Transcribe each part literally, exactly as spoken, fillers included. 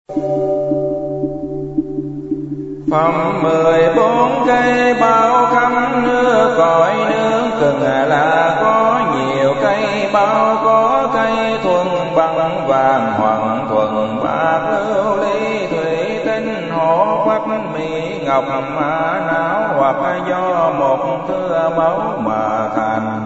Phẩm mười bốn cây bao khắp nước cõi nước từng là có nhiều cây bao, có cây thuần bằng vàng hoàng thuần bạc lưu ly thủy tinh hổ phách mỹ ngọc mã não, hoặc do một thưa báu mà thành,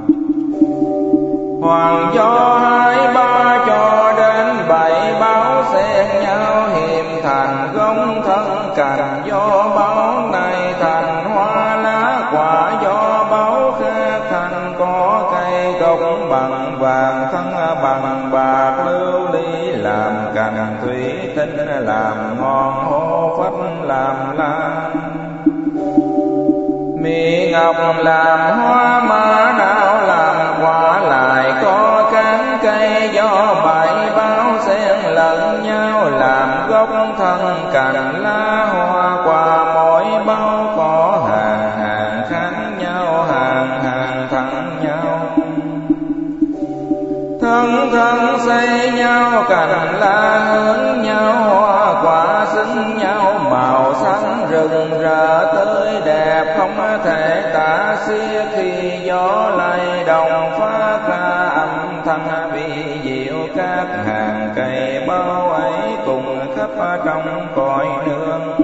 hoặc do hai ba cho đến bảy báo xen nhau hiềm thành gông thân cành, do báo này thành hoa lá quả, do báo khác thành có cây gốc bằng vàng thân bằng bạc lưu ly làm cành, thủy tinh làm ngọn hổ phách làm lan, mỹ ngọc làm hoa mã não làm quả, lại có cán cây do bảy báo xen lẫn nhau làm gốc thân cành lá hoa quả, mỗi báo có hàng hàng khác nhau, hàng hàng thẳng nhau, thân thân xây nhau, cành lá hướng nhau, hoa quả xứng nhau, màu sắc rừng rỡ tươi đẹp không thể tả xiết, khi gió lay động phát ra âm thanh vi diệu, các hàng cây bao ấy cùng khắp trong cõi nước.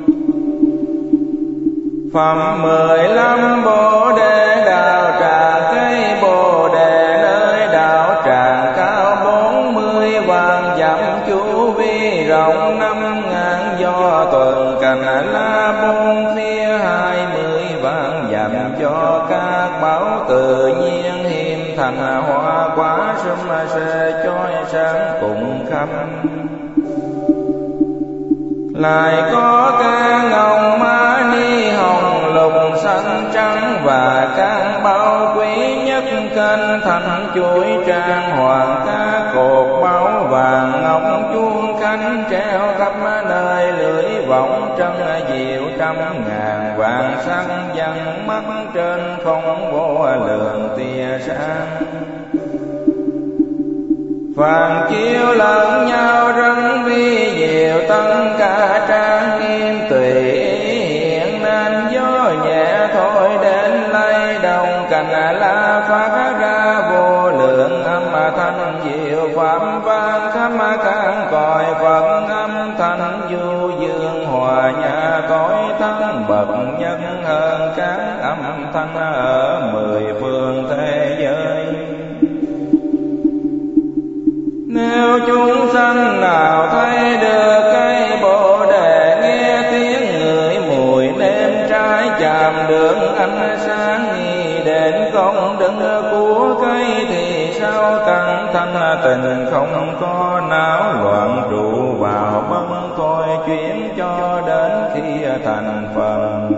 Phẩm mười lăm bồ đề đạo tràng, cây bồ đề nơi đạo tràng cao bốn mươi vạn dặm, chu vi rộng năm ngàn, do tuần cành lá bốn phía hai mươi vạn dặm, cho các báo tự nhiên hiềm thành hoa quả sum sê chói sáng cùng khắp. Lại có ca ngọc ma ni hồng lục xanh trắng, và các bao quý nhất kênh thành chuỗi trang hoàng, các cột báo vàng ngọc chuông khánh treo khắp nơi, lưỡi vọng trân diệu trăm ngàn vàng sắc vàng mắt trên không vô lượng tia sáng, phàn chiếu lẫn nhau rất vi diệu, tất cả trang nghiêm tùy ý hiện, nên gió nhẹ thôi đến lay động, cành lá phát ra vô lượng âm thanh diệu, pháp vang khắp các cõi Phật âm thanh du dương, hòa nhã cõi thắng bậc nhất hơn các âm thanh ở mười phương thế giới. Nếu chúng sanh nào thấy được cây bồ đề, nghe tiếng ngửi mùi nêm trái, chạm được ánh sáng nghi đến công đức của cây, thì sao căng thanh tình không có não loạn, trụ vào bấn coi chuyển cho đến khi thành phần.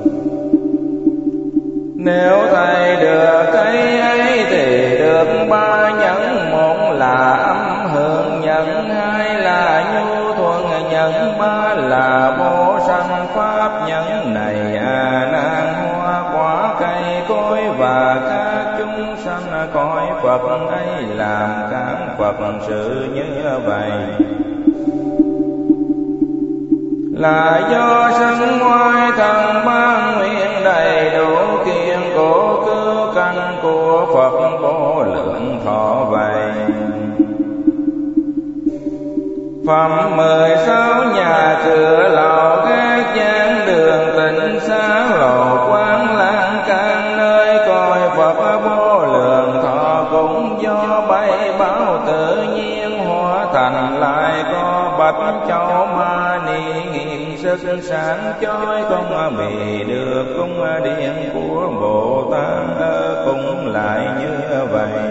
Nếu thấy được cây ấy thì được ba nhẫn, một là âm hưởng nhẫn, hai là nhu thuận nhẫn, ba là vô sanh pháp nhẫn. Này a nan, hoa quả cây cối và các chúng sanh cõi Phật ấy làm các Phật sự như vậy, là do sanh ngoại thần ban nguyện đầy đủ, kiên cố cứu cánh của Phật vô lượng thọ vậy. Phẩm mười sáu nhà cửa lầu các gian đường tịnh xá lộ quán lan can, nơi coi Phật vô lượng thọ cũng do bảy báo tự nhiên hóa thành, lại có bạch châu ma ni nghiêm sức sáng chói, không bị được cung điện của Bồ Tát cũng lại như vậy.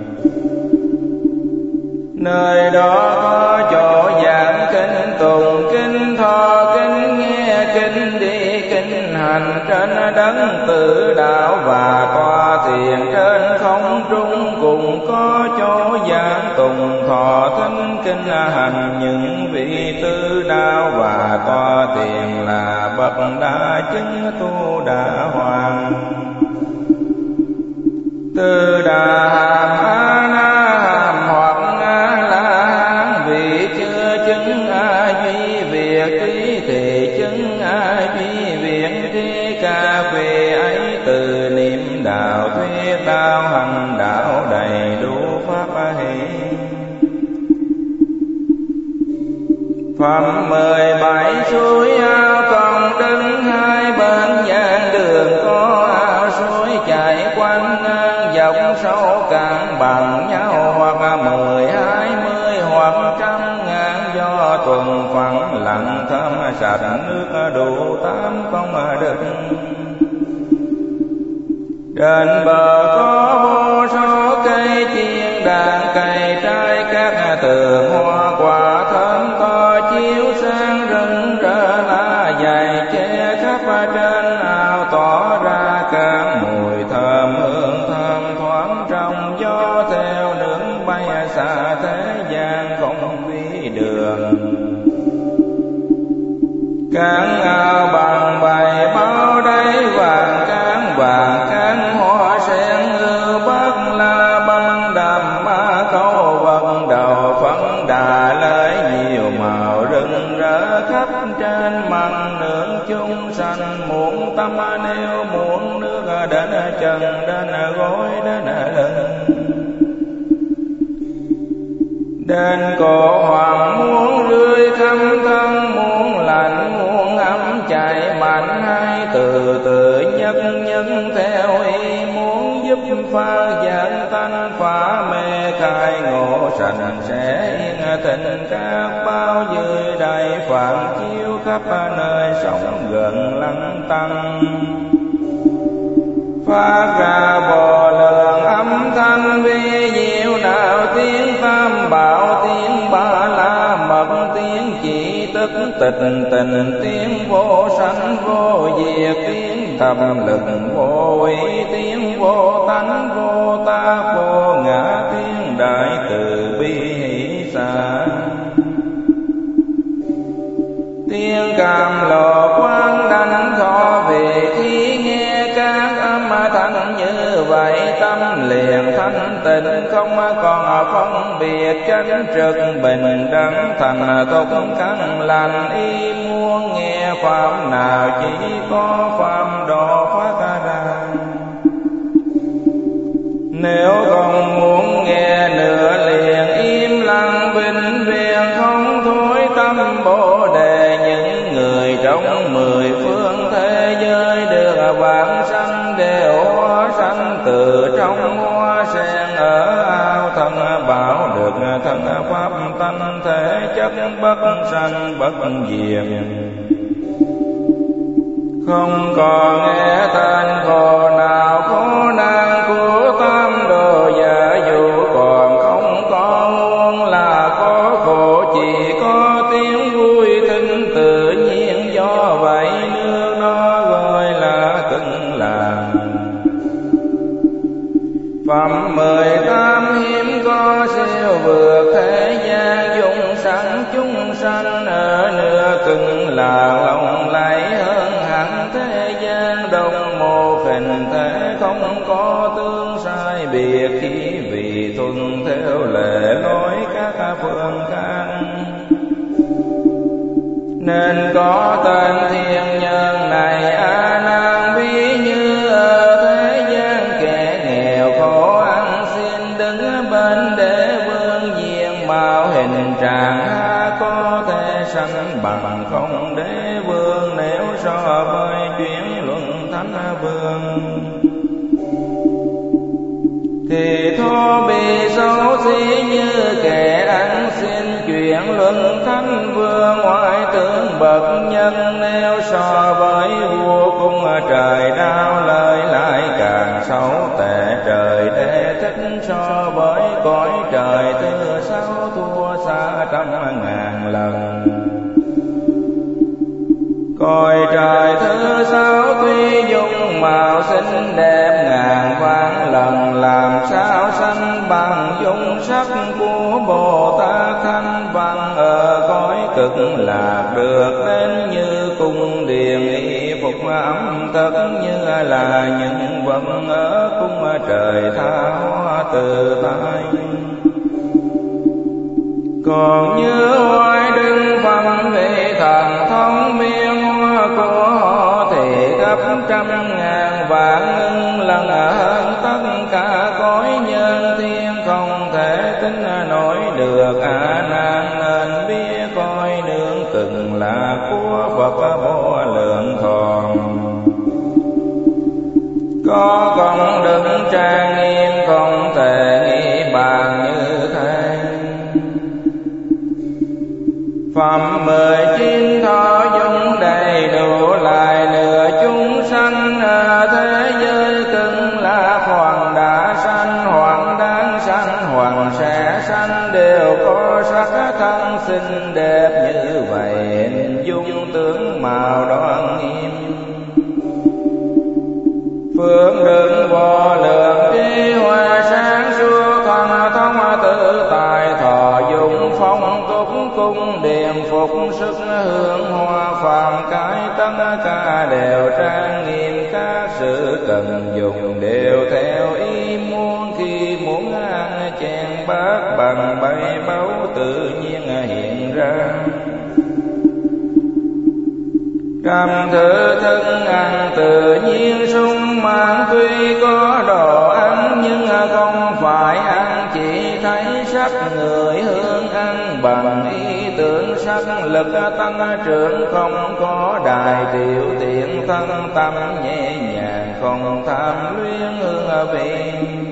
Nơi đó có chỗ giảng kinh tùng, kinh thọ, kinh nghe, kinh đi, kinh hành trên đấng tự đạo, và tòa thiền trên không trung, cùng có chỗ giảng tùng thọ thính kinh hành những vị tư đạo, và tòa thiền là bậc đa chứng tu đà hoàng. Tư đà hàm a na hàm hoặc a la hán, vị chưa chứng thì chứng ai bi viện thi cà phê ấy từ niệm đạo thuyết đạo hành đạo đầy đủ pháp hỷ. Phẩm mười bảy suối ao còn đứng hai bên giảng đường có ao suối chảy quanh ngang dọc sâu cạn bằng nhau hoặc mười hai mươi hoặc trăm ngàn do tuần phẳng lặng thơm sạch nước đủ tám công đức. Trên bờ có vô số cây chiên đàn cây trái các tường hoa quả thơm to chiếu sáng rừng rỡ lá dày che khắp trên ao tỏ ra các mùi thơm hương thơm thoáng trong gió theo nước bay xa thế gian không biết đường. Cán ao bằng bày bao đầy vàng cán vàng cán hoa sen ư bắc la băng đầm ma câu vần đầu phấn đà lấy nhiều màu rực rỡ khắp trên mặt nước chúng sanh muốn tâm nếu muốn nước đến chân đến gối đến lưng. Đến cổ hoàng muốn rươi khắp thân muốn lạnh muốn ấm chạy mạnh hay từ từ nhất nhất theo ý muốn giúp pha giảng tánh phá mê khai ngộ sanh sẽ yên tình các bao dưới đầy phản chiếu khắp nơi sống gần lăng tăng. Phát ra bò lượng âm thanh vi diệu đạo tiếng tam bảo tiếng ba la mật tiếng chỉ tức tịch tình tiếng vô sanh vô diệt tiếng thầm lực vô ý tiếng vô tánh vô ta vô ngã tiếng đại từ bi hỷ xả. Tiếng cam lò quang đảnh thọ về khi nghe các âm thanh như vậy tâm liền thanh tịnh không còn phân biệt tranh trực bình đẳng thành tục căn lành y muốn nghe pháp nào chỉ có pháp độ phát ra. Nếu không muốn nghe nữa liền im lặng vĩnh viễn không thối tâm bồ đề. Những người trong mười phương thế giới được vãng sanh đều hóa sanh từ trong hoa sen ở ao thân bảo được thân pháp tánh thể chất bất sanh bất diệt. Không còn nghe tên khổ nào khổ nạn của tam đồ giả dụ còn không có muốn là có khổ chỉ có tiếng vui thinh tự nhiên do vậy nước nó gọi là cưng làng. Phẩm mười tám hiếm có siêu vượt thế gian dung sanh chúng sanh ở nửa cưng làng lòng lấy hơn hẳn thế gian đồng một hình thể không có tương sai biệt khi vì thuận theo lệ lối các phương khác. Nên có tên thiên nhân này a nan ví như ở thế gian kẻ nghèo khổ ăn xin đứng bên để vương diện mạo hình trạng ha có thể sanh bằng không đế vương nếu so với chuyển luận thánh vương. Thì thô bị xấu xí như kẻ ăn xin chuyển luận thánh vương ngoại tướng bậc nhân nếu so với vua cung trời đau lời lại càng xấu tệ trời đế thích so với cõi trời thứ sáu thua xa trăm ngàn lần. Cõi trời thứ sáu tuy dung mạo xinh đẹp ngàn vạn lần làm sao sanh bằng dung sắc của Bồ Tát Thanh Văn ở cõi cực lạc được đến như cung điện y phục ẩm tất như là những vật ở cung trời tha hóa từ tay. Còn như hoài đứng văn vị thần thông gấp trăm ngàn vạn ưng lần hơn tất cả cõi nhân thiên, không thể tính nổi được a nan nên biết coi nương từng là của Phật vô lượng thọ. Có công đức trang nghiêm không thể nghĩ bàn như thế. Phẩm mười chín thọ dung đầy đủ lại nửa chúng sanh, thế giới cưng là hoàng đã sanh, hoàng đang sanh, hoàng sẽ sanh, đều có sắc thân xinh đẹp như vậy, hình dung tướng mạo đoan nghiêm. Phương đường vô lượng trí huệ sáng suốt, thần thông tự tại thọ dụng phong túc, cung điện phục sức hương hoa phàm cái tất cả đều trang nghiêm, các sự cần dùng đều theo ý muốn, khi muốn ăn chén bát bằng bảy báu tự nhiên hiện ra. Trăm thứ thức ăn tự nhiên sung mãn, tuy có đồ ăn nhưng không phải ăn chỉ thấy sắc người, hương ăn bằng ý tưởng sắc lực tăng trưởng, không có đài tiểu tiện thân tâm nhẹ nhàng, không tham luyến hương vị.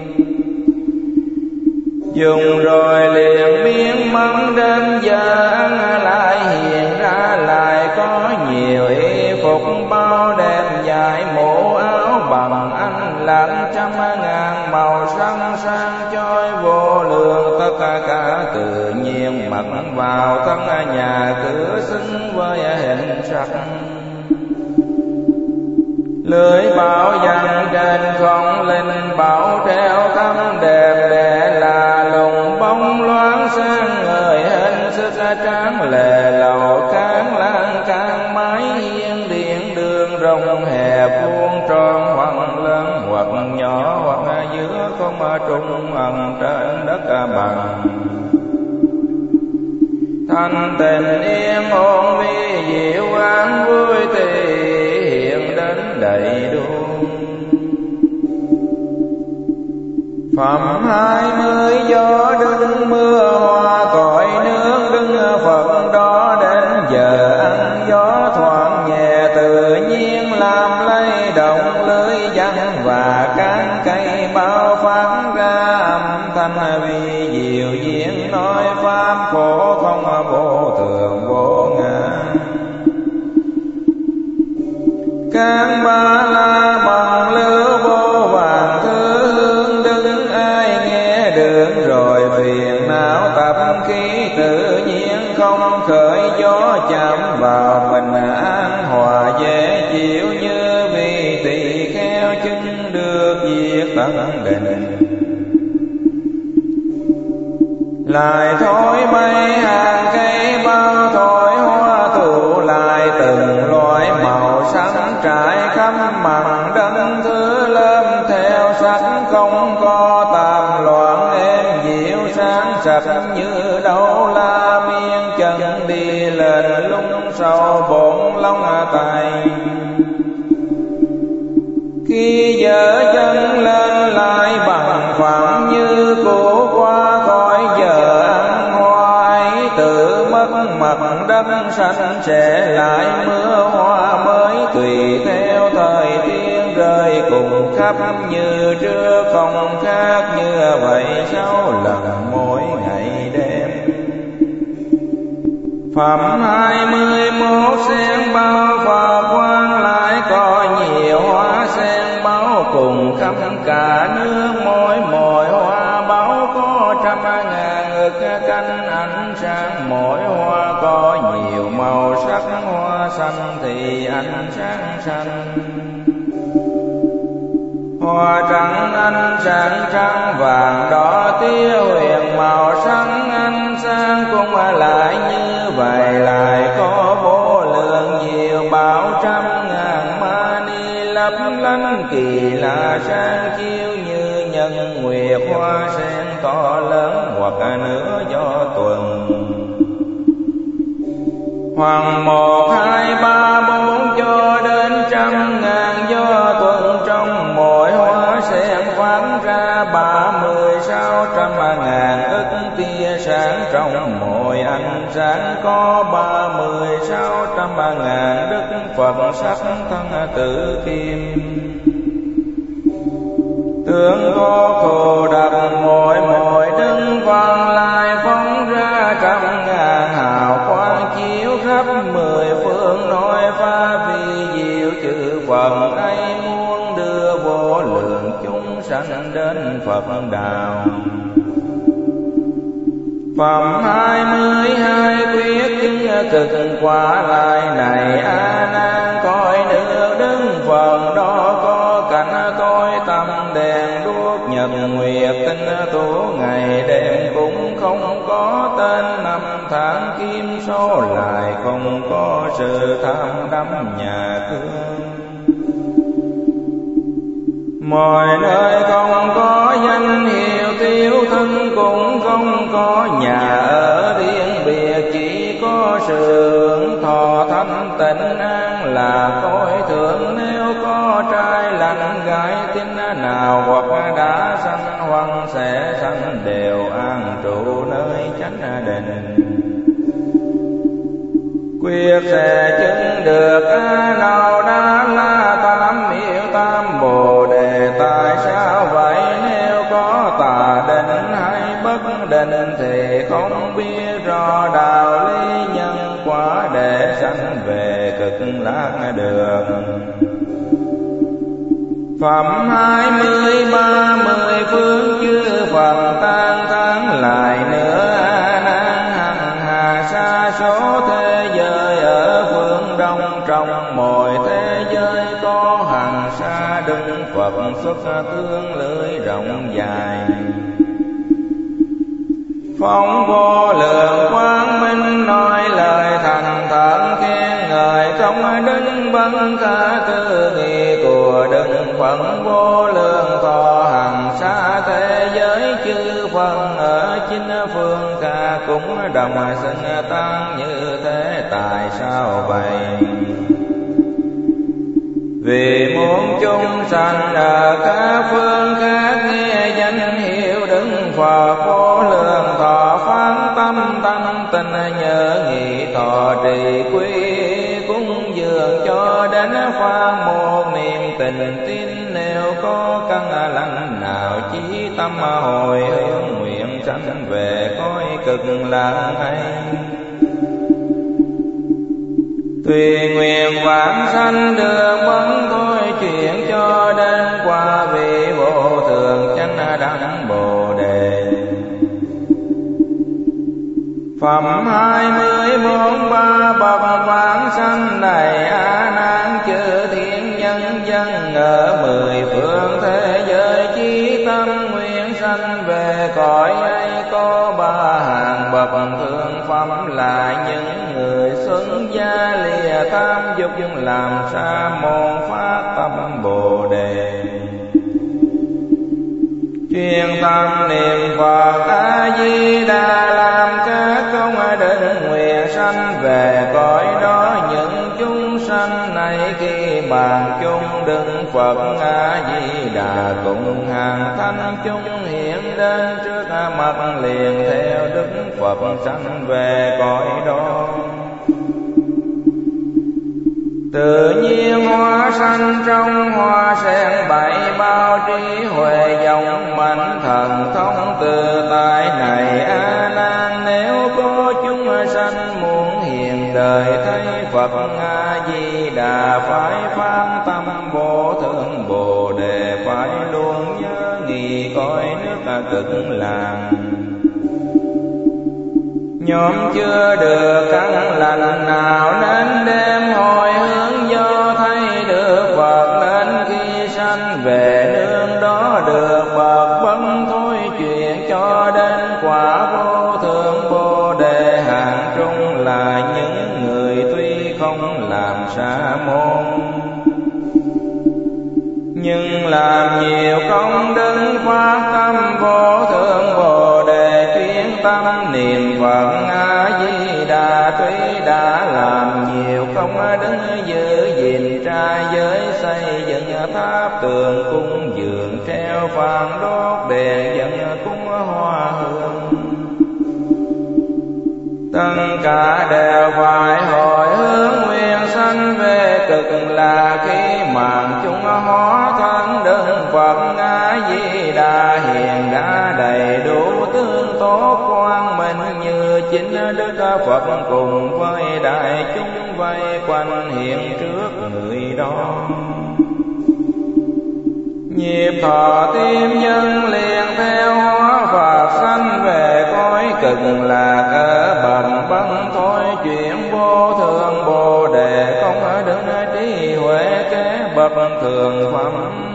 Dùng rồi liền biến mất, đến giờ ăn lại hiện ra lại có nhiều y phục bao đẹp dài, mũ áo bằng anh lãng trăm ngàn màu sắc sang chói vô lượng, tất cả tự nhiên mặc vào thân nhà cửa xứng với hình sắc. Lưỡi bảo dặn trên không linh bảo treo thắm đẹp đẽ, là lùng bóng loáng sang người, hình sức tráng lệ lầu cán lan can mái hiên điện đường rộng hẹp vuông tròn, hoặc lớn hoặc nhỏ hoặc giữa không trung ẩn trên đất bằng. Thanh tịnh yên ổn vi diệu an vui thì hiện đến đầy đủ. Phẩm hai mươi gió đứng mưa hoa cội nước, đứng Phật đó đến giờ ăn gió thoảng nhẹ, tự nhiên làm lay động lưới văn và cán cây bao phát ra âm thanh vi diệu diễn, nói pháp khổ không vô thường vô ngã. Cán ba la bằng lửa vô vàng thứ hương, đứng ai nghe được rồi phiền não tập khí tự nhiên, không khởi gió chạm vào mình an hòa dễ chịu, như vì tỳ kheo chứng được việc tận định. Lại thổi bay hàng cây bao thổi hoa tụ lại, từng loại màu sắc trải khắp mặt đất, thứ lâm theo sắc không có tàm loạn, êm dịu sáng sạch như đâu la miên, chân đi lên lung sâu bổn long tài. Khi dở chân lên lại bằng phẳng, như cũ qua khỏi giờ ăn hoa ấy, tự mất mặt đất xanh sẽ lại mưa hoa mới, tùy theo thời tiết rơi cùng khắp, như trước không khác như vậy sáu lần mỗi ngày đêm. Phẩm hai mươi mốt sen bao Phật quang, lại có nhiều hoa sen báo cùng khắp cả nước, mỗi mỗi hoa báo có trăm ngàn ngực cánh ánh sáng, mỗi hoa có nhiều màu sắc, hoa xanh thì ánh sáng xanh, hoa trắng ánh sáng trắng, vàng đỏ tía huyền màu sáng ánh sáng, cũng lại như vậy lại có vô lượng nhiều bảo trăm ngàn mani lấp lánh, kỳ lạ sáng chiếu như nhân nguyệt, hoa sen to lớn hoặc nửa do tuần, hoặc một hai ba bốn cho đến trăm ngàn ba mươi sáu trăm ngàn ức tia sáng trong mỗi ánh sáng, có ba mươi sáu trăm ngàn đức Phật sắc thân tự kim. Tướng có thù đặt mỗi mỗi đứng Văn Lai phóng ra trăm ngàn hào quang chiếu khắp mười phương, nói pháp vi diệu chữ Phật ấy muốn đưa vô lượng chúng sanh đến Phật đạo. Phẩm hai mươi hai quyết chứng cực quả lại này A Nan, coi nước đứng Phật đó có cảnh tối tâm đèn đuốc nhật nguyệt tinh tú, ngày đêm cũng không có tên năm tháng kim số lại, không có sự tham đắm nhà cửa. Mọi nơi không có danh hiệu tiêu thân, cũng không có nhà ở riêng biệt, chỉ có sự hưởng thọ thanh tịnh an là cõi thượng. Nếu có trai lành gái tín nào hoặc đã sanh hoặc sẽ sanh, đều an trụ nơi chánh định. Quyết sẽ chứng được A Nào Đa La Tam Miệu Tam Bồ Đề. Tại sao vậy? Nếu có tà định hay bất định thì không biết rõ đạo lý nhân quả, để sanh về cực lạc đường. Phẩm hai mươi ba mươi phương chư Phật tan thán lại nữa A Nan, hằng hà sa số thế giới ở phương đông, trong mọi thế giới có hằng sa đứng Phật xuất thương lưỡi rộng dài. Phóng vô lượng quang minh nói lời thành thận khen ngợi, trong đứng bấn khả tư nghị của Đức Phật vô lượng thọ hằng sa thế giới chư Phật ở chín phương ca cũng đồng sinh tăng như thế. Tại sao vậy? Vì muốn chúng sanh ở các phương khác nghe danh hiệu Đức Phật vô lượng thọ, phán tâm thanh tịnh nhớ nghị thọ trì quy cúng dường cho đến phán một niềm tình tin. Nếu có căn lành nào chí tâm hồi hướng, nguyện sanh về cõi cực lạc ấy. Tùy nguyện vãng sanh được bấn thôi chuyện, cho đến qua vị vô thường chánh đẳng Bồ Đề. Phẩm hai mươi bốn ba bậc vãng sanh này A Nan, chư thiên nhân dân ở mười phương thế giới chí tâm nguyện sanh về cõi ấy. Có ba hàng bậc thượng phẩm là những người xuất gia lìa tham dục làm sa môn, phát tâm Bồ Đề. Chuyên tâm niệm Phật A Di Đà, làm các công định nguyện sanh về cõi đó. Những chúng sanh này khi bàn chung Đức Phật A Di Đà, cùng hàng thanh chúng hiện đến trước mặt liền theo Đức Phật sanh về cõi đó. Tự nhiên hoa sanh trong hoa sen bảy, bao trí huệ dòng mạnh thần thông từ tại này A Nan. Nếu có chúng sanh muốn hiện đời thấy Phật A Di Đà, phải phán tâm vô thượng Bồ Đề, phải luôn nhớ nghị cõi nước cực lạc. Nhóm chưa được căn lành nào nên đem hồi hướng, do thấy được Phật nên khi sanh về nương đó được Phật bấn thôi chuyện, cho đến quả vô thượng Bồ Đề. Hàng trung là những người tuy không làm sa môn, nhưng làm nhiều công đức phát tâm vô thượng Bồ Đề, chuyên tâm niệm Phật A Di Đà. Tuy đã làm nhiều công đức giữ gìn trai giới, xây dựng tháp tường cung dường treo phàm đốt đèn dân cúng hoa hương. Tất cả đều phải hồi hướng nguyện sanh về cực là khi màn chúng hóa thân đức Phật A Di Đà hiện đã đầy đủ tương tốt quang minh như chính đức Phật cùng với đại chúng vây quanh hiện trước người đó. Nhịp thọ tim dân liền theo hóa Phật sanh về cõi cực là cỡ bậc bấn thôi chuyển vô thượng bồ đề không đứng trí huệ kế bậc thường phẩm.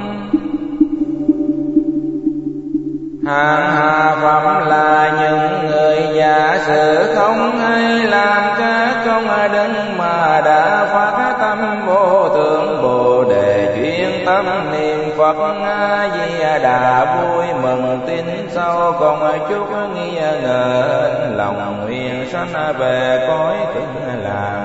Hạng hạ phẩm là những người giả sử không hay làm các công đức mà đã phát tâm vô thượng bồ đề chuyên tâm niệm Phật A Di Đà vui mừng tin sâu còn chút nghi ngờ lòng nguyện sanh về cõi cực lạc.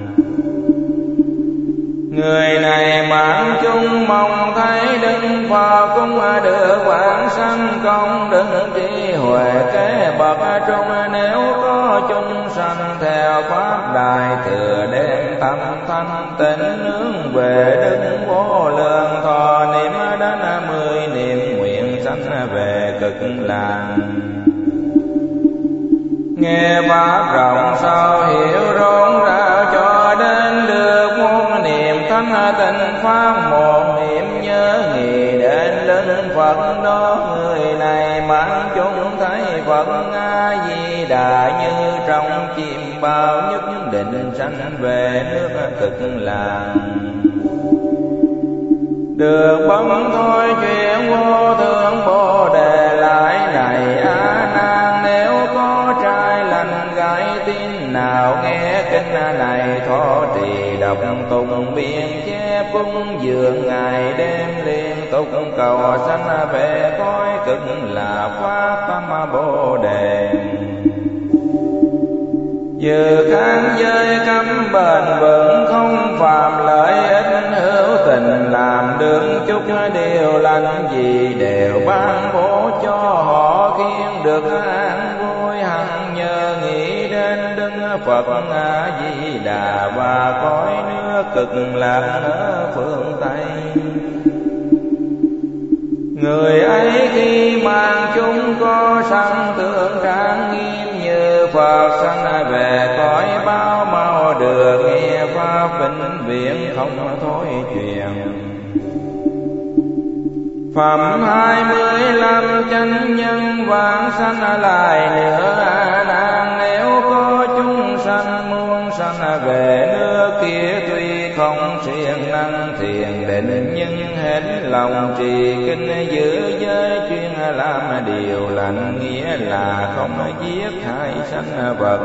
Người này mãn chung mong thấy đức Phật cũng được vãng sanh công đức trí huệ kế bậc trung. Nếu có chúng sanh theo pháp đại thừa đem tâm thanh tịnh hướng về đức vô lượng thọ niệm đến mười niệm nguyện sanh về cực lạc. Nghe pháp rộng sâu hiểu rộng rãi cho đến được muôn niệm thanh tịnh pháp một niệm nhớ nghĩ đến linh Phật đó. Người này mãn chúng thấy Phật A Di Đà như trong chim bao nhất định sanh về nước cực lạc. Được bấm thôi chuyện vô thượng bồ đề lại này A Nan, nếu có trai lành gái tin nào nghe kinh này thọ trì đọc tụng biên chép cung dường ngày đêm liên tục cầu sanh về cõi cực là phát tâm bồ đề. Dự kháng giới cấm bền vững không phạm lợi ích hữu tình, làm được chút điều lành gì đều ban bố cho họ khiến được an vui. Hằng nhờ nghĩ đến đức Phật A Di Đà và cõi nước cực lạc ở phương Tây. Người ấy khi mang chúng có sanh tượng trang nghiêm như Phật sanh về cõi bao mau được nghe pháp vĩnh viễn không thôi truyền. Phẩm hai mươi lăm chánh nhân vãng sanh lại nữa A Nan, nếu có chúng sanh muôn sanh về nước kia tuy không siêng năng thiền định nhưng hết lòng trì kinh giữ giới chuyên làm điều lành, nghĩa là không giết hại sanh vật,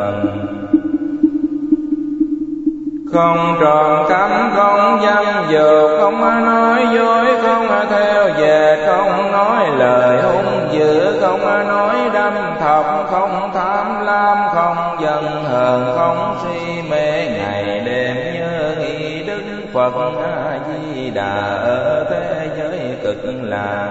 không trộm cắp, không dâm dục, không nói dối, không theo về, không nói lời hung dữ, không nói đâm thọc, không tham lam, không giận hờn, không si mê, ngày đêm nhớ nghĩ đức Phật A Di Đà ở thế giới cực lạc.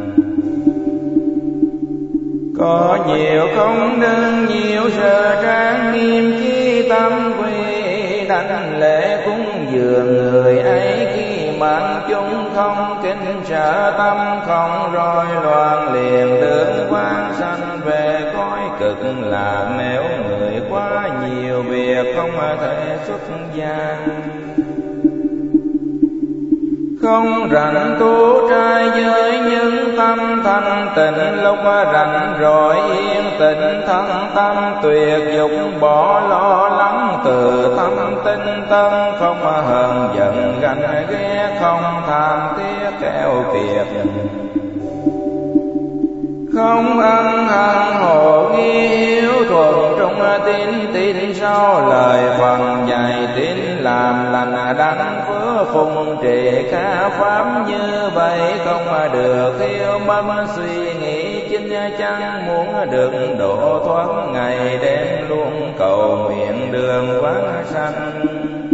Có nhiều công đức, nhiều sự trang nghiêm, chi tâm quy đảnh lễ cúng dường. Người ấy khi mãn chúng không kính sợ, tâm không rối loạn, liền được vãng sanh về cõi cực lạc. Nếu người quá nhiều việc không thể xuất gia, không rảnh tu trai giới, những tâm thanh tịnh lúc rảnh rồi yên tĩnh, thân tâm tuyệt dục bỏ lo lắng, từ tâm tinh tân không hờn giận ganh ghét, không tham tiếc keo kiệt, không ân hận hồ nghi, hiếu thuận trung tín, tin sau lời phần dạy, tín làm lành đảnh phước, phụng trì khả pháp. Như vậy không được thiếu mất suy nghĩ chính chắn, muốn được độ thoát ngày đêm luôn cầu nguyện đường vãng sanh.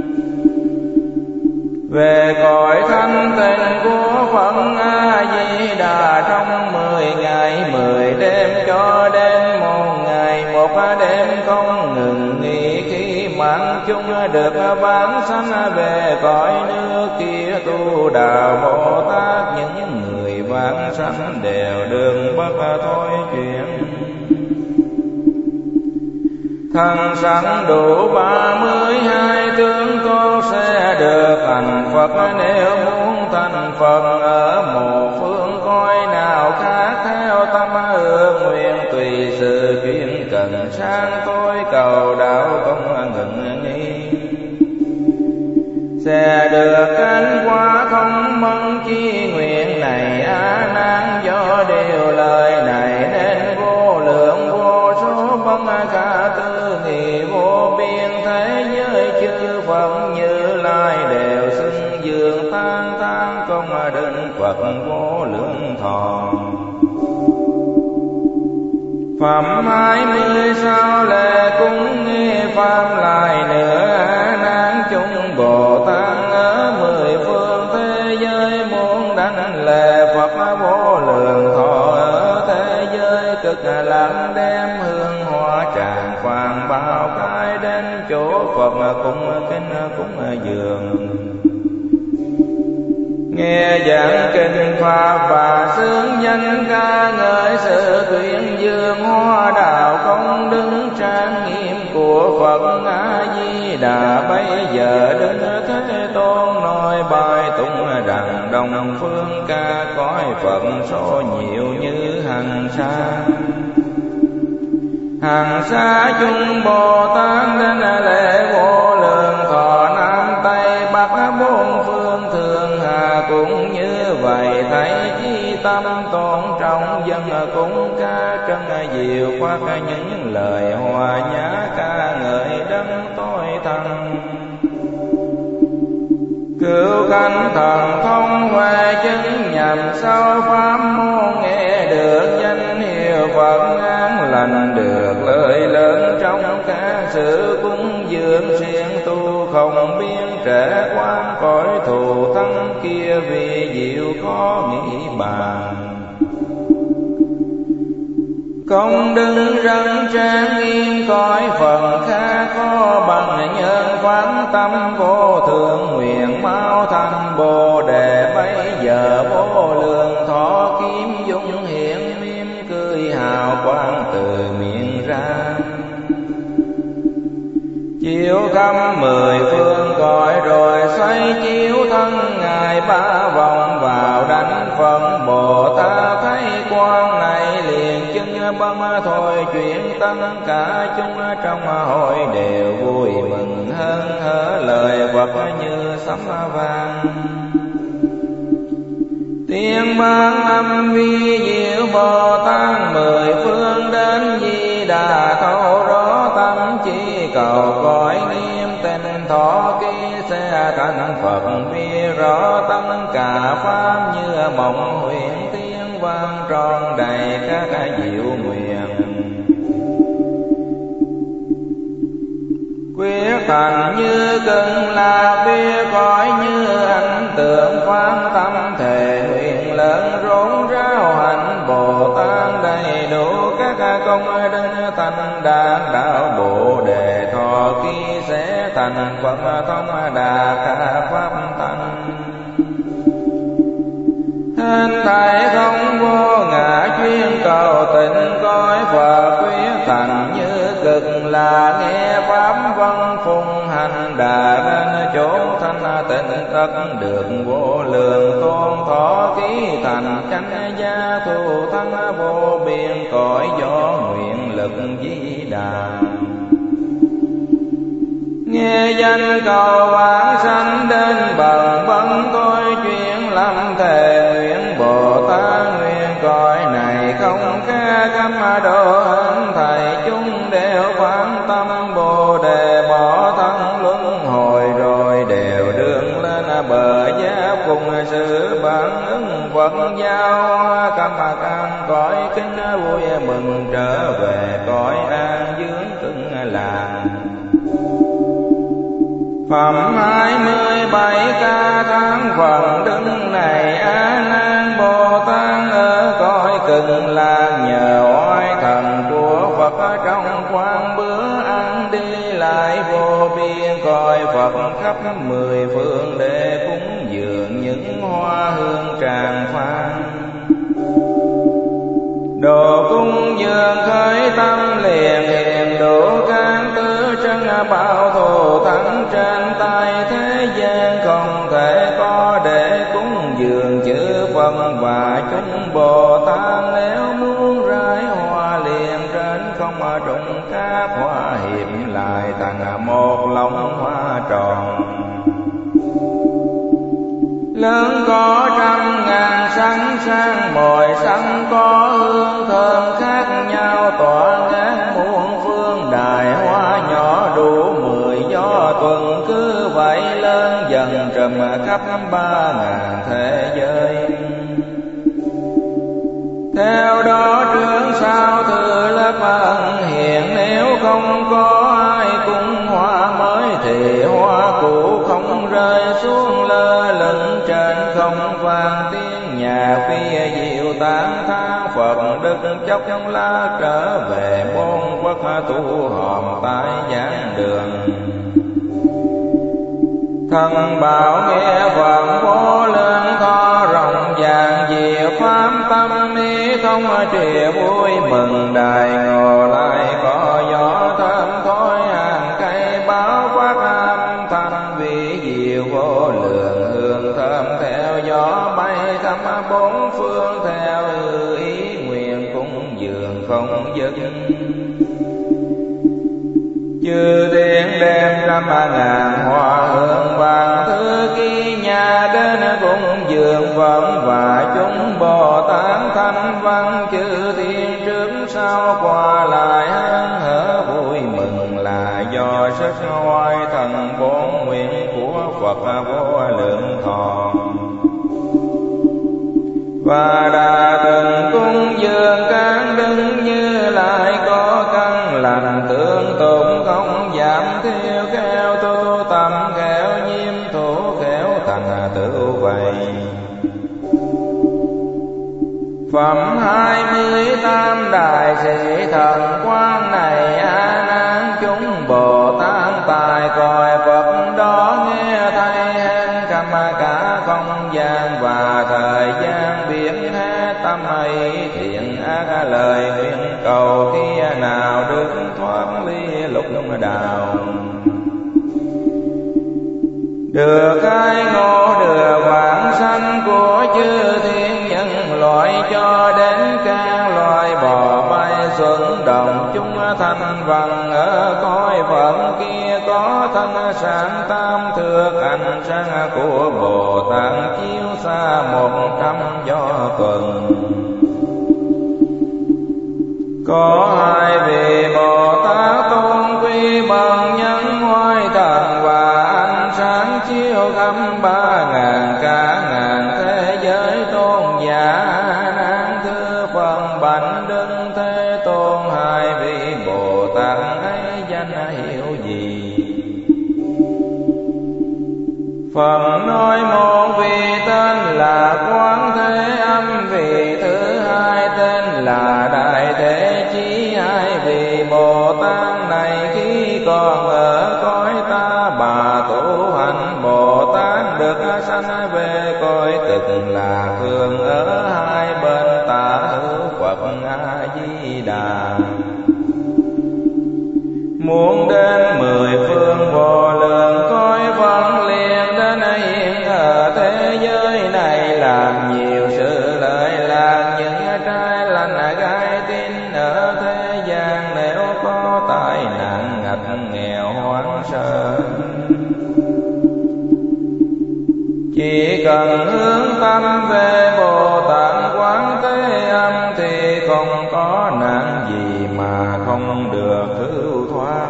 về cõi thanh tịnh của Phật A Di Đà trong mười ngày mười đêm cho đến một ngày một đêm không ngừng nghỉ, khi mạng chúng được vãng sanh về cõi nước kia tu đạo Bồ Tát. Những người vãng sanh đều đường bất thối chuyển, thân sẵn đủ ba mươi hai tướng con sẽ được thành Phật. Nếu muốn thành Phật ở một phương cõi nào khác, theo tâm ước nguyện tùy sự chuyên cần sang tôi cầu đạo không ngừng nghỉ, sẽ được cánh quả không mong chi nguyện này. A Nan do điều lời này nên vô lượng vô số bất khả tư nghị, vô biên thế giới chư Phật Như Lai đều xưng dường tán tán công đức Phật vô lượng thọ. Phẩm hai mươi sao lệ cúng nghi pháp lại nữa. A Nan chúng Bồ Tát ở mười phương thế giới muốn đánh lễ Phật vô lượng thọ ở thế giới cực lạc, đem hương hoa tràng vàng bao khai đến chỗ Phật cung kính cúng dường. Nghe giảng kinh Pháp và sướng danh ca ngợi sự tuyên dương hoa đạo công đức trang nghiêm của Phật A Di Đà. Bây giờ Đức Thế Tôn nói bài tụng rằng đông phương ca cõi Phật số nhiều như hằng sa. Hằng sa chúng Bồ Tát đến lễ vô lượng thọ, Nam Tây Bắc bốn phương thường hà cũng như vậy. Thấy chi tâm tôn trọng dân cũng ca trân diệu khoát những lời hòa nhã ca ngợi đấng tối thắng. Cửu cánh thần thông huệ chứng nhằm sau pháp môn, nghe được danh hiệu Phật an lành, được lợi lớn trong cả sự cúng dường siêng tu không biên trẻ quan cõi thù thắng kia vì diệu khó nghĩ bàn. Công đức răng trang nghiêm cõi Phật khác có bằng, nhân quán tâm vô thượng nguyện mau thành Bồ Đề. Bây giờ vô lượng thọ kim dung hiện, mỉm cười hào quang từ miệng ra, chiếu khắp mười phương cõi rồi xoay chiếu thân ngài ba vòng vào đánh Phật. Bồ Tát thấy quan này liền chứng bấm thôi chuyển, tất cả chúng trong hội đều vui mừng hân hở, lời Phật như sấm vang. Tiếng ban âm vi diệu Bồ Tát mười phương đến Di Đà, thấu rõ tâm chỉ cầu cõi nghiêm tình thọ ký sẽ thành Phật. Vi rõ tất cả pháp như mộng huyền, tiếng vang tròn đầy các diệu nguyện. Quyết thành như cưng là bia cõi, như ảnh tượng quán tâm thề nguyện lớn rốn ráo hạnh Bồ Tát. Đầy đủ các công đức thành đạt đạo Bồ Đề, thọ ký sẽ thành Phật thông đà cả pháp tánh. Hết thảy không vô ngã chuyên cầu tịnh cõi Phật, quyết thành như cực là nghe pháp vân phùng hành đà. Đến chốn thanh tịnh tất được vô lượng tôn, thọ ký thành chánh gia thù thắng vô biên cõi do nguyện lực Di Đà. Nghe danh cầu vãng sanh đến bần bấn tôi chuyển lâm thề nguyện. Bồ Tát nguyện cõi này không kha cấm độ hình thầy chúng đều quán tâm Bồ Đề, bỏ thân luân hồi rồi đều đường lên bờ giác cùng sự bản ứng Phật giao. Cam can cõi kính vui mừng trở về cõi an dương cưng làng. Phẩm hai mươi bảy ca tháng phần đức này A Nan Bồ Tát ở cõi Cực Lạc nhờ oai thần của Phật trong khoang bữa ăn đi lại vô biên cõi Phật khắp mười phương để cúng dường những hoa hương tràng phan. Đồ cúng dường khởi tâm liền hiền độ can tứ trân bảo thù thắng trên tay thế gian không thể có để cúng dường chư Phật và chúng Bồ Tát. Nếu muốn rải hoa liền trên không trùng các hoa hiệp lại thành một lông hoa tròn. Lớn có trăm ngàn sắc sang mồi sắc có hương thơm khác nhau tỏa ngát muôn phương. Đài hoa nhỏ đủ mười gió tuần cứ vậy lên dần trùm khắp ba ngàn thế giới. Theo đó trước sau thừa lớp ân hiện, nếu không có ai cúng hoa mới thì hoa cũ không rơi xuống lơ lửng trên không vang tiếng nhạc phi diệu tán thán Phật đức chốc lá trở về bốn quốc tu họp tại giảng đường. Thần bảo nghe Phật vô lượng thọ rộng vàng diệu pháp tâm ý không trìa vui mừng đài ngồi lại có gió thơm thối hàng cây báo phát âm thanh vị diệu vô lượng hương thơm theo gió bay khắp bốn phương theo ý nguyện cúng dường không dứt. Chư thiên đem trăm ngàn hoa hương vàng thứ ký nhà đến cúng dường Phật và chúng Bồ Tát thanh văn. Chư thiên trước sau qua lại hân hở vui mừng là do sức oai thần bốn nguyện của Phật vô lượng thọ. Và đã từng cúng dường các đức Như Lai có căn lành tương tụng không giảm thiếu khéo tu tâm khéo nhiêm thủ khéo thành tựu vậy. Phẩm hai mươi tám đại sĩ thần quang này A Nan chúng Bồ Tát tài cõi Phật đó nghe thấy hết khắp cả không gian và thời gian biết hết tâm ấy thiện ác lời nguyện cầu khi nào được thoát ly lục đạo. Được khai ngộ được vãng sanh của chư thiên nhân loại cho đến các loài bò bay xuân đồng chúng thanh văn ở cõi Phật kia có thân sản tam thước ánh sáng của Bồ Tát chiếu xa một trăm gió tuần. Có hai vị Bồ Tát tôn quý bằng nhân hoài thần và ánh sáng chiếu khắp ba ngàn cả ngàn thế giới tôn giả nan thưa phần bạch đức thế tôn. Hai vị Bồ Tát ấy danh hiệu gì? Phật nói một vị tên là Quán Thế Âm, vị thứ hai tên là Đại Thế Chí. Hai vị Bồ Tát này khi còn ở cõi ta bà tu hành Bồ Tát được sanh về cõi Cực Lạc thường ở hai bên tả hữu Phật A Di Đà. Muốn đến mười phương vô lượng cõi Phật liền đến hiện ở thế giới này làm nhiều sự lợi lạc những trai lành gái tin ở thế gian. Nếu có tai nạn ngặt nghèo hoảng sợ chỉ cần hướng tâm về Bồ Tát Quán Thế Âm thì không có nạn gì mà không được cứu thoát.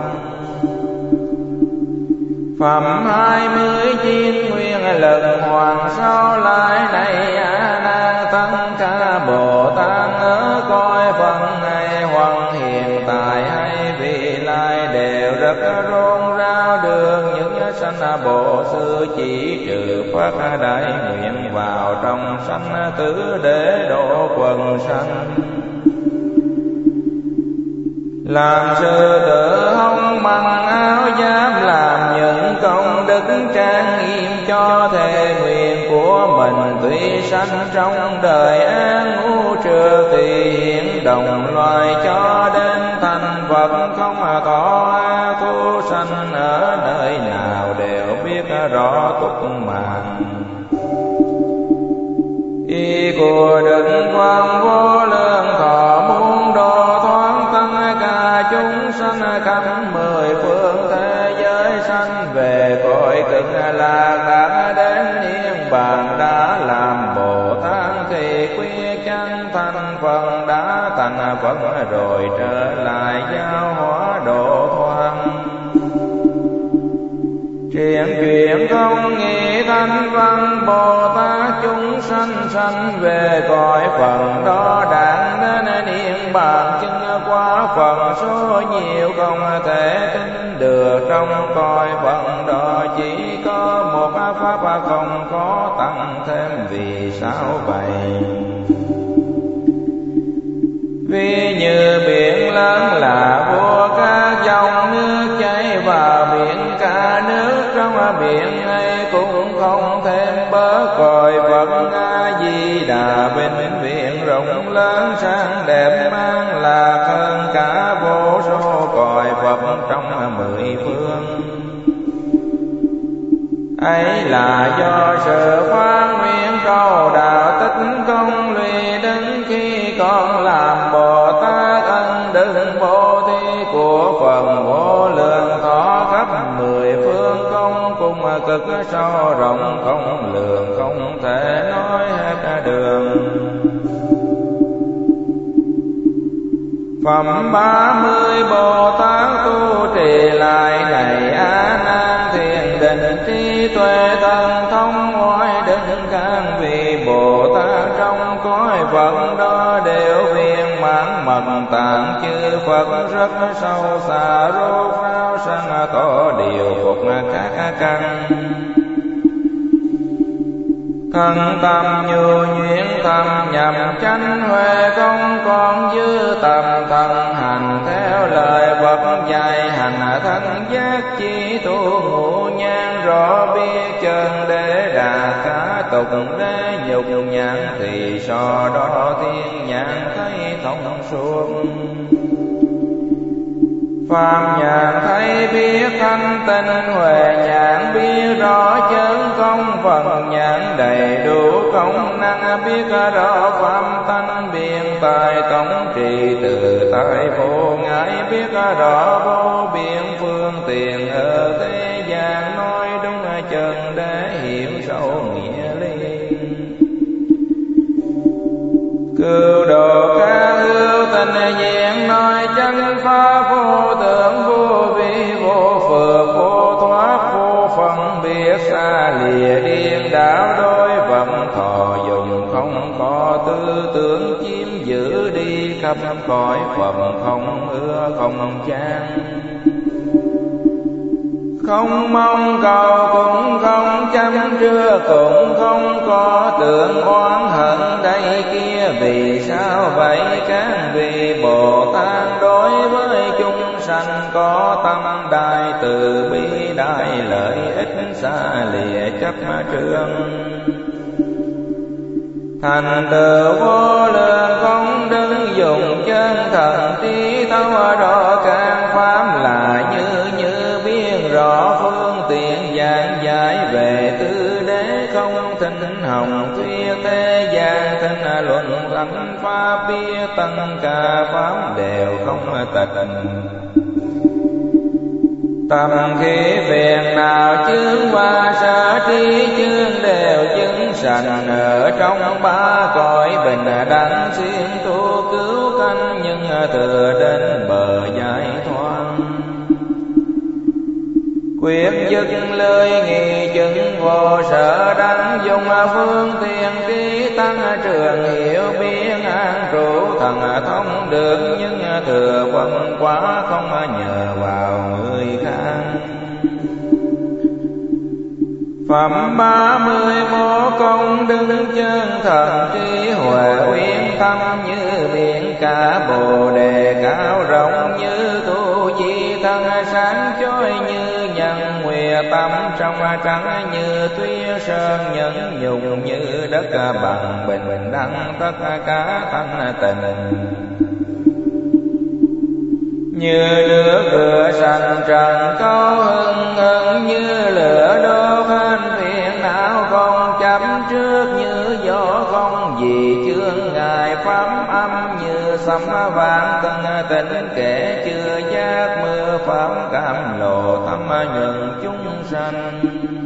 Phẩm hai mươi chín nguyên lực hoàng sao lại này A Nan tất cả Bồ Tát ở cõi Phật này hoặc hiện tại hay vị lai đều rất rôn rao được những sanh sanh bộ sư chỉ trừ phát đại nguyện vào trong sanh tử để độ quần sanh. Làm sư tử hông mang áo giáp làm những công đức trang nghiêm cho thề nguyện của mình, tuy sanh trong đời an ngũ trừ thì hiện đồng loài cho đến thành Phật không thọ a thu sanh ở nơi nào đều biết rõ túc mạng. Y của Đức Quan Vô Lượng Thọ muốn độ thoát tất cả chúng sanh khắp mười phương thế giới sanh về cõi cực lạc đã đến niết bàn, đã làm Bồ Tát thì quyết chân thành Phật, đã thành Phật rồi trở lại giáo hóa độ thoát. Truyền chuyện không nghĩ thanh văn Bồ Tát chúng sanh sanh về cõi Phật đó đặng đến niết bàn, chứng quá Phật số nhiều không thể tính được. Trong cõi Phật đó chỉ có một pháp không có tăng thêm, vì sao vậy? Vì như biển lớn là vua các dòng nước chảy vào biển, cả nước trong biển ấy cũng không thêm bớt. Cõi Phật A Di Đà vĩnh viễn rộng lớn sáng đẹp mang lạc hơn cả vô số cõi Phật trong mười phương. Ấy là do sự phát nguyện cầu đạo tích công lụy đến khi còn làm Bồ Tát ân đức bố thí của Phật Vô Lượng Thọ khắp mười phương không cùng cực sâu rộng không lường, không thể nói hết đường. Phẩm ba mươi Bồ Tát tu trì lại này A Nan thiền định trí tuệ thần thông oai đức can, vì Bồ Tát trong cõi Phật đó đều viên mãn mật tạng chư Phật rất sâu xa, rốt ráo sanh tỏ điều phục các căn. Thân tâm nhu nhuyễn tâm nhằm chánh huệ, không còn dư tầm thần hành theo lời Phật dạy. Hành thân giác chi tu ngũ nhan, rõ biết chân để đà cả tục để nhục nhãn, thì so đó thiên nhãn thấy thông suốt. Phàm nhãn thấy biết thanh tinh, huệ nhãn biết rõ chân không. Phật nhãn đầy đủ công năng, biết rõ pháp tánh biện tài tổng trì từ tại vô ngại. Biết rõ vô biện phương tiện ở thế gian, nói đúng chân để hiểu sâu nghĩa lý. Cứu độ các hữu tình diện, nói chân pháp vô tưởng vô vi vô phước vô thoát vô phân biệt, xa lìa điên đảo đối vận thọ dùng, không có tư tưởng chiếm giữ đi khắp cõi Phật không ưa không chán. Không mong cầu cũng không chăm trưa, cũng không có tưởng oán hận đây kia. Vì sao vậy? Các vị Bồ Tát đối với chúng sanh có tâm đại từ bi, đại lợi ích xa lìa chấp trương. Thành tựu vô lượng không đức, dùng chân thần trí thấu rõ các pháp, là như như biết rõ phương tiện giảng giải về tứ đế. Không thinh hồng thuyết thế gian, thinh luận thánh pháp, biết tất cả pháp đều không tịch. Tâm khí phiền nào chướng qua sở trí chương, đều chứng sanh ở trong ba cõi bình đẳng. Xuyên tu cứu canh nhưng thừa đến bờ giải thoát. Quyết dứt lưới nghi chứng vô sở đắng, dùng phương tiện trí tăng trường hiểu biết an trụ. Thần thông được nhưng thừa phân quá, không nhờ vào người khác. Phẩm ba mươi mô công đứng chân thần trí huệ uyên thâm như biển cả bồ đề cao rộng như tu di thân sáng chói như nhân nguyệt tâm trong trắng như tuyết sơn nhẫn nhung như đất bằng bình bình đẳng tất cả thanh tịnh như nước rửa sạch trần câu hưng hưng như lửa đốt hết phiền não không chấp trước như gió không gì chướng ngại pháp âm như sấm vang tân tịnh kẻ chưa giác mưa pháp cảm lộ thâm nhuận chúng sanh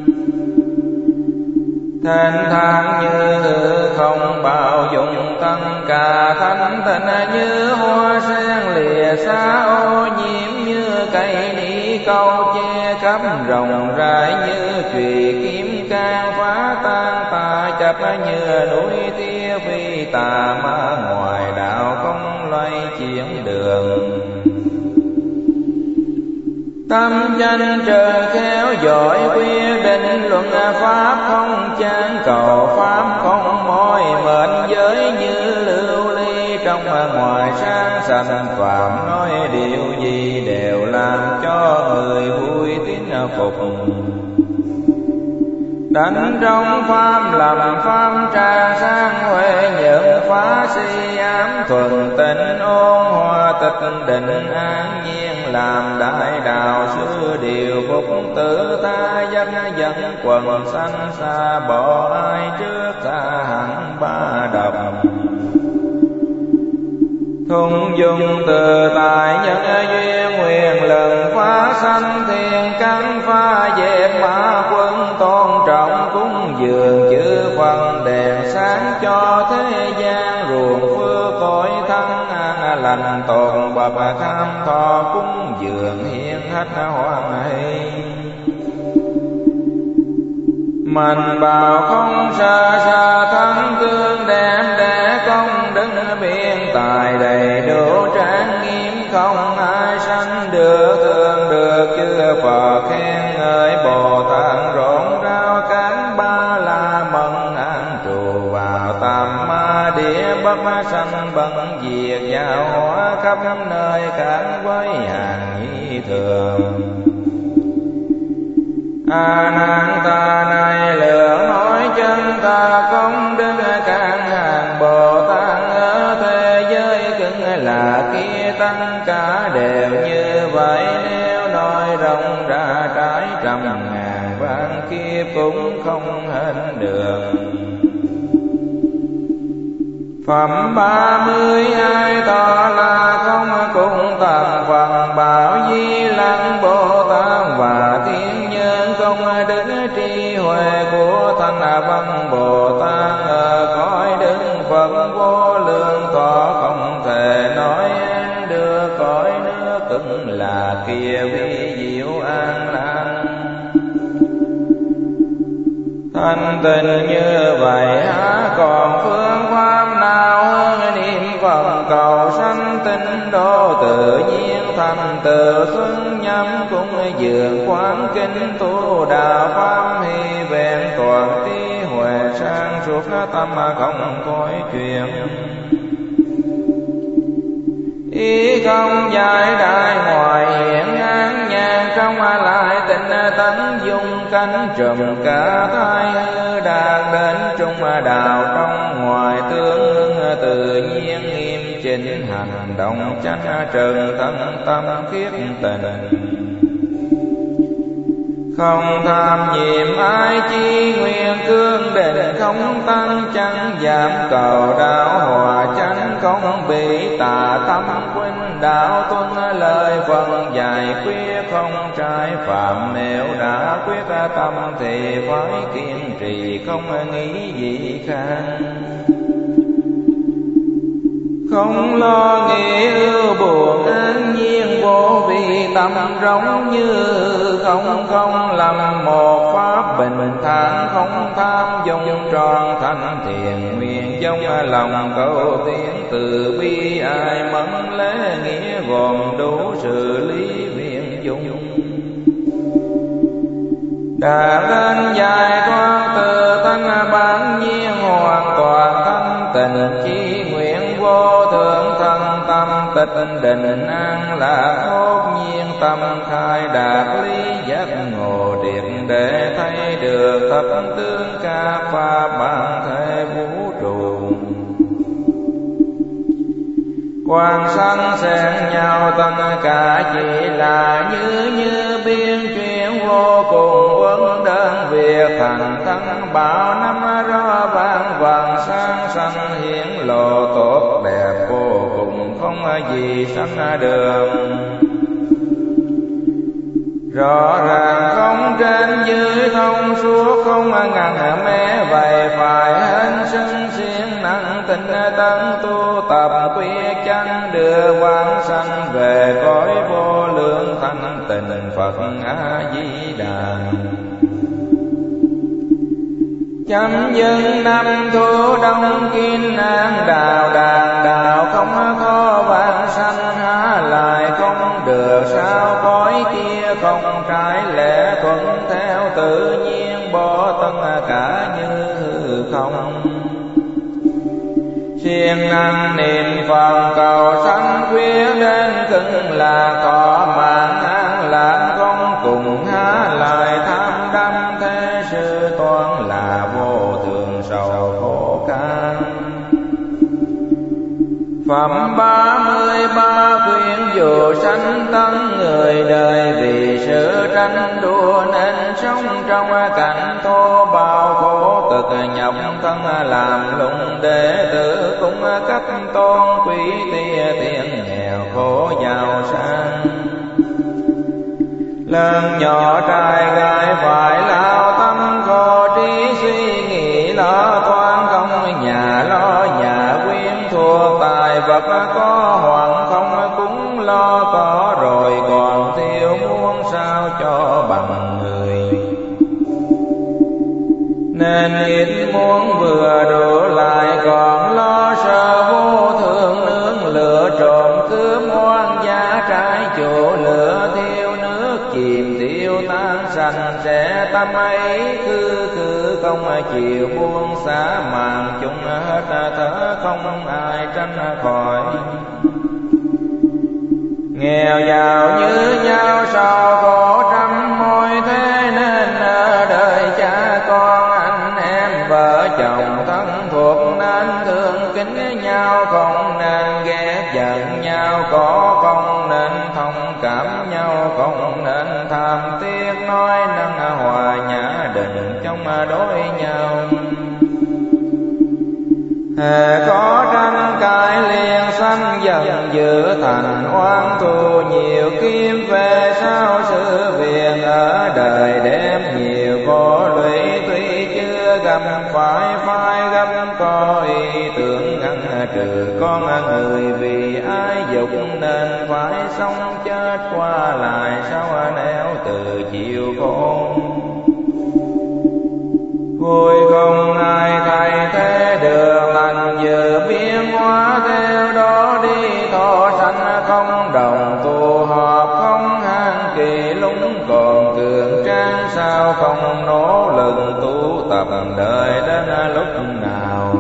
thanh thang như không bao dung tất cả thánh tịnh như hoa sen lìa xa ô nhiễm như cây ni câu che khắp rộng rãi như chùy kiếm can phá tan tà chấp như núi tia phi tà ma ngoài đạo không loay chuyển đường tâm danh trời khéo giỏi quyết định luận pháp không chán cầu pháp không mỏi mệt giới như lưu ly trong ngoài sáng sanh phạm nói điều gì đều làm cho người vui tín phục đánh trong pháp làm pháp trà sang huệ nhượng phá si ám thuần tịnh ôn hòa tịch định an nhiên làm đại đạo xưa điều phục tử ta dân dân quần sanh xa bỏ ai trước ta hẳn ba độc thung dung từ tại nhân duyên nguyện lần phá sanh thiên căn pha dẹp ma quân tôn trọng cúng dường chư phần đèn sáng cho thế gian ruộng phước cõi thân an lành tồn bậc tham thọ cúng dường hiến hết hoan hỷ mình bảo không xa xa thắng cương đem để công đức biên tài đầy đủ trang nghiêm không ai sanh được thường được chư Phật khen ngợi Bồ Tát rộn rao cánh ba la mừng an trù vào tam ma địa bất sanh bận diệt giáo hóa khắp nơi cản với hàng nhị thường a nan ta này lượng nói chân ta công đức cạn hàng Bồ Tát ở thế giới cưng là kia tất cả đều như vậy nếu nói rộng ra trái trăm ngàn vạn kiếp cũng không hết đường phẩm ba mươi hai tỏ là không cùng tầng phần bảo di lặc Bồ Tát và thiên nhân công đức trí huệ của thanh văn Bồ Tát ở cõi đức Phật vô lượng thọ không thể nói an được cõi nước cưng là kia vi diệu an lành thanh tịnh như vậy há còn phương pháp nào hơn niệm Phật cầu sanh tinh độ tự nhiên thành tự xuân nhâm cũng dường quán kinh tu đạo pháp hy vẹn toàn trí huệ sang suốt tâm không cõi chuyện ý không giải đại ngoài hiện an nhàn trong lại tình tánh dung cánh trùm cả thai hư đạt đến trung đạo trong ngoài tương ưng tự nhiên nghiêm chỉnh hành động chánh trừng thân tâm khiết tình không tham nhiệm ai chi nguyện cương định không tăng chẳng giảm cầu đạo hòa chánh không bị tà tâm khuynh đạo tuân lời phần dạy quyết không trái phạm nếu đã quyết tâm thì phải kiên trì không nghĩ gì khác không lo nghĩ ưu buồn an nhiên vô vi tâm rộng như không không lầm một pháp bình thản không tham dung tròn thanh thiện nguyện trong lòng cầu tiến từ bi ai mẫn lễ nghĩa gồm đủ xử lý viên dung đã đến giải thoát từ thanh bản nhiên hoàn toàn thanh tịnh, chí nguyện vô thượng thân tâm tịch định an lạc hốt nhiên, tâm khai đạt lý giác ngộ điệp để thấy được thập tướng các pháp bản thể vũ trụ. Quang sanh xen nhau tất cả chỉ là như như biên chuyển vô cùng, vấn đơn việc thành thân bảo năm rõ vang vàng sáng sanh hiển lộ tốt đẹp vô cùng, không gì sanh đường. Rõ ràng không trên dưới thông suốt, không ngăn mê vậy phải hết sinh siêng năng tinh tấn tu tập quyết chánh, đưa quang sanh về cõi vô lượng thanh tịnh Phật A Di Đà. Chấm dứt năm thu đông kim an đào đàn đạo, không khó vãng sanh há lại không được sao cõi kia, không trái lẽ thuận theo tự nhiên bỏ tất cả như hư không. Siêng năng niệm Phật cầu sanh quyết đến cưng là thọ mạng an lạc, không cùng há lại tham đắm thế sự toan là vô thường sầu khổ can. Phẩm ba mươi ba khuyên dù sanh tấn người đời, vì sự tranh đua nên sống trong cảnh thô bao khổ cực, nhập thân làm lụng đệ tử cũng cách tôn quý tia tiền nghèo khổ giàu sang. Lớn nhỏ trai gái phải lao tâm khổ trí, suy nghĩ lo toan không nhà lo nhà, quyến thuộc tài vật có hoàng không cúng lo có rồi còn thiếu, muốn sao cho bằng người. Nên ít muốn vừa đủ lại còn lo sợ vô thường, nương lửa trộm cướp hoang dã trái chủ, lửa thiêu nước chìm tiêu tan sạch sẽ, tâm ấy cứ cứ không chịu buông xả màn chung hết thở, không ai tránh khỏi. Nghèo giàu như nhau sao khổ trăm môi, thế nên ở đời cha con anh em vợ chồng thân thuộc nên thương kính nhau, không nên ghét giận nhau, có không nên thông cảm nhau, không nên tham tiếc nói năng hòa nhã định trong đối nhau. Hễ có tranh cãi liền sanh dần dự thành oan thù, nhiều kiếm về sau sự việc ở đời đem nhiều có lũy, tuy chưa gặp phải phải gấp có ý tưởng ngăn trừ con người, vì ai dục nên phải sống chết qua lại sao nẻo từ chịu khổ. Vui không ai thay thế được lành, vừa biến hóa theo đó đi thọ sanh, không đồng tu họp không han kỳ lúng, còn cường tráng sao không nỗ lực tu tập đời đến lúc nào.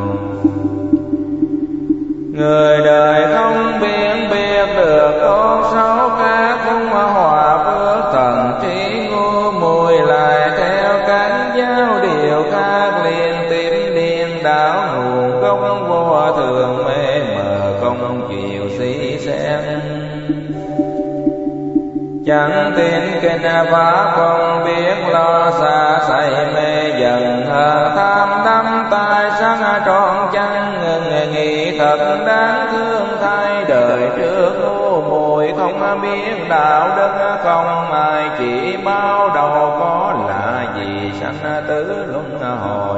Người đời không biết biết được tốt xấu, các không hòa phước thần trí ngu muội, lại theo các giáo điều khác liên tiếp điên đảo, nguồn gốc vô thường mê mờ không chịu suy xét. Chẳng tin kinh pháp không biết lo xa, say mê dần hờn tham đắm tai sắc trọn chân, ngừng nghĩ thật đáng thương thay đời trước ngu muội, không biết đạo đức không ai chỉ bao đầu, có là gì sanh tử luân hồi.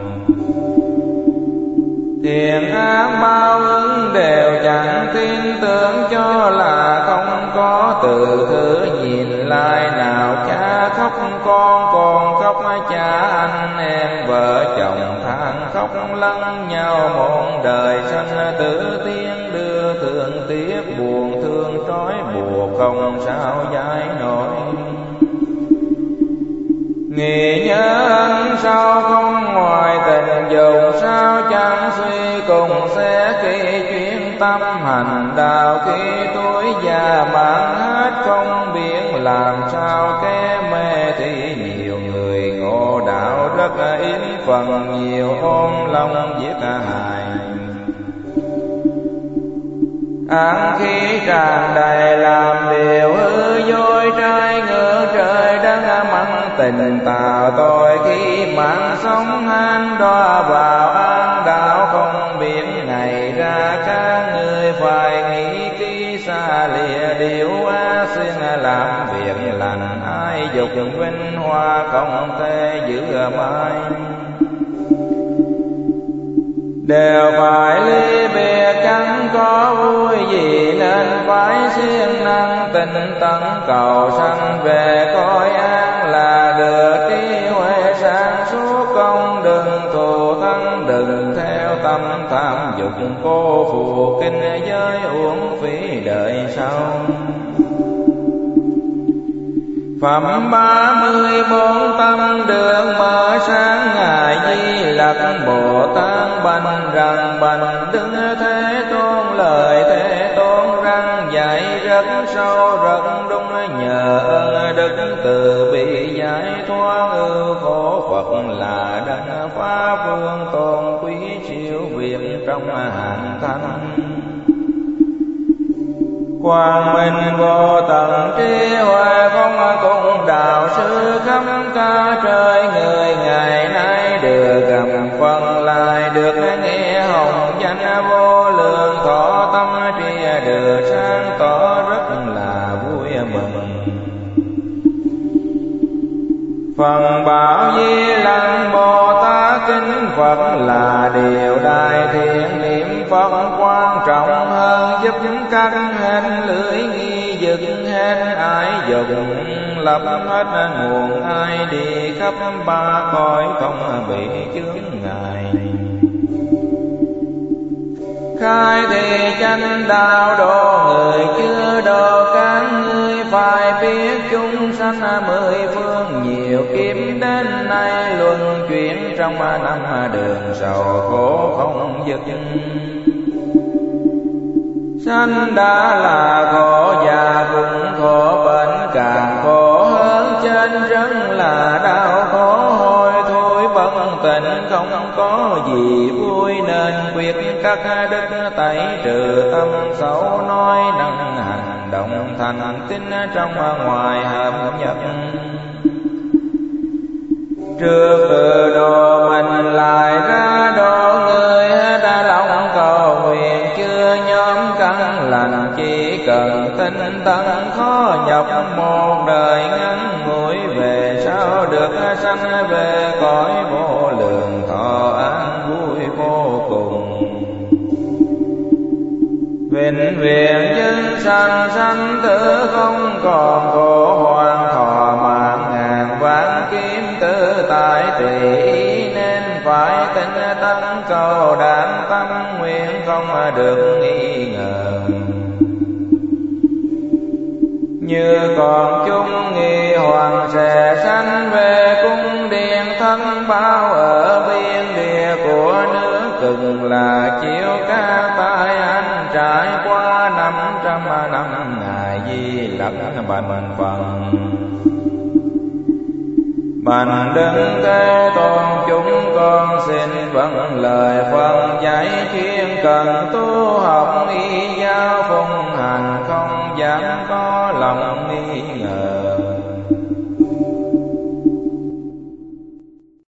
Thiện ác bao ứng đều chẳng tin tưởng, cho là không có từ thứ nhìn lại nào. Cha khóc con, con khóc cha, anh em vợ chồng than khóc lẫn nhau, một đời sanh tử tiên đưa thương tiếc, buồn thương trói buộc không sao giải nổi. Nghĩ nhớ ân sao không ngoài tình dùng, sao chẳng suy cùng sẽ khi chuyên tâm hành đạo. Khi tuổi già mãn hết không biết làm sao kế mê, thì nhiều người ngộ đạo rất ít, phần nhiều ôm lòng giết hại. Áng khí tràn đầy làm điều hư dối, trai ngược trời đất mắng tình tạo tội. Khi mạng sống han đọa vào an đạo, không biết ngày ra các người phải nghĩ kỹ xa lìa điều á xuyên làm việc lành. Ai dục vinh hoa không thể giữ mãi, đều phải ly biệt chẳng có vui gì, nên phải siêng năng tinh tấn cầu sanh về cõi an là được. Trí huệ sáng suốt công đừng thù thân, đừng theo tâm tham dục cô phụ kinh giới, uổng phí đời sau. Phẩm ba mươi bốn tâm được mở sáng, ngài Di Lặc Bồ Tát bạch rằng bạch Đức Thế Tôn, lời Thế Tôn răng dạy rất sâu rất đúng. Nhờ ơn đức từ bi giải thoát ưu khổ, Phật là đấng pháp phương tôn quý siêu việt trong hạng thanh. Quang minh vô tận trí huệ không cùng đạo sư, khắp cả trời người ngày nay được gặp phần lại, được nghe hồng danh vô lượng thọ tâm trìa được sáng tỏ rất là vui mừng. Phần bảo Di Lặc Bồ Tát kính Phật là điều đại thiện, niệm Phật quan trọng hơn, giúp các hết lưỡi nghi dực hết ái dục, lập hết nguồn ai đi khắp ba cõi không bị chướng ngại. Khai thị chánh đạo độ người chưa độ, các ngươi phải biết chúng sanh mười phương nhiều kiếp đến nay luân chuyển trong năm đường sầu khổ không dứt. Sanh đã là khổ, già cũng khổ, bệnh càng khổ hơn, trên rất là đau khổ. Hôi thối bất tịnh không có gì vui, nên quyết các đức tẩy trừ tâm xấu, nói năng hành động thành tín trong ngoài hợp nhất. Trước từ độ mình lại ra độ người, đã lòng cầu nguyện chưa nhóm căn lành. Chỉ cần tinh tấn khó nhập một đời ngắn ngủi, về sau được sanh về cõi vô lượng thọ an vui vô cùng. Vĩnh viễn nhân sanh sanh tử không còn khổ, hoàn thọ mạng ngàn vạn kiếm tự tại tùy ý, nên phải tinh tấn cầu đảm tâm nguyện không được nghi ngờ. Như còn chung nghi hoàng sẽ sanh về cung điện thân bao, ở biên địa của nước Cực là chiếu ca tai anh. Trải qua năm trăm năm ngài Di Lặc bạch phần Bạch Đức Thế Tôn, chúng con xin vâng lời phân dạy chuyên cần tu học y giáo phụng hành, không dám có lòng nghi ngờ.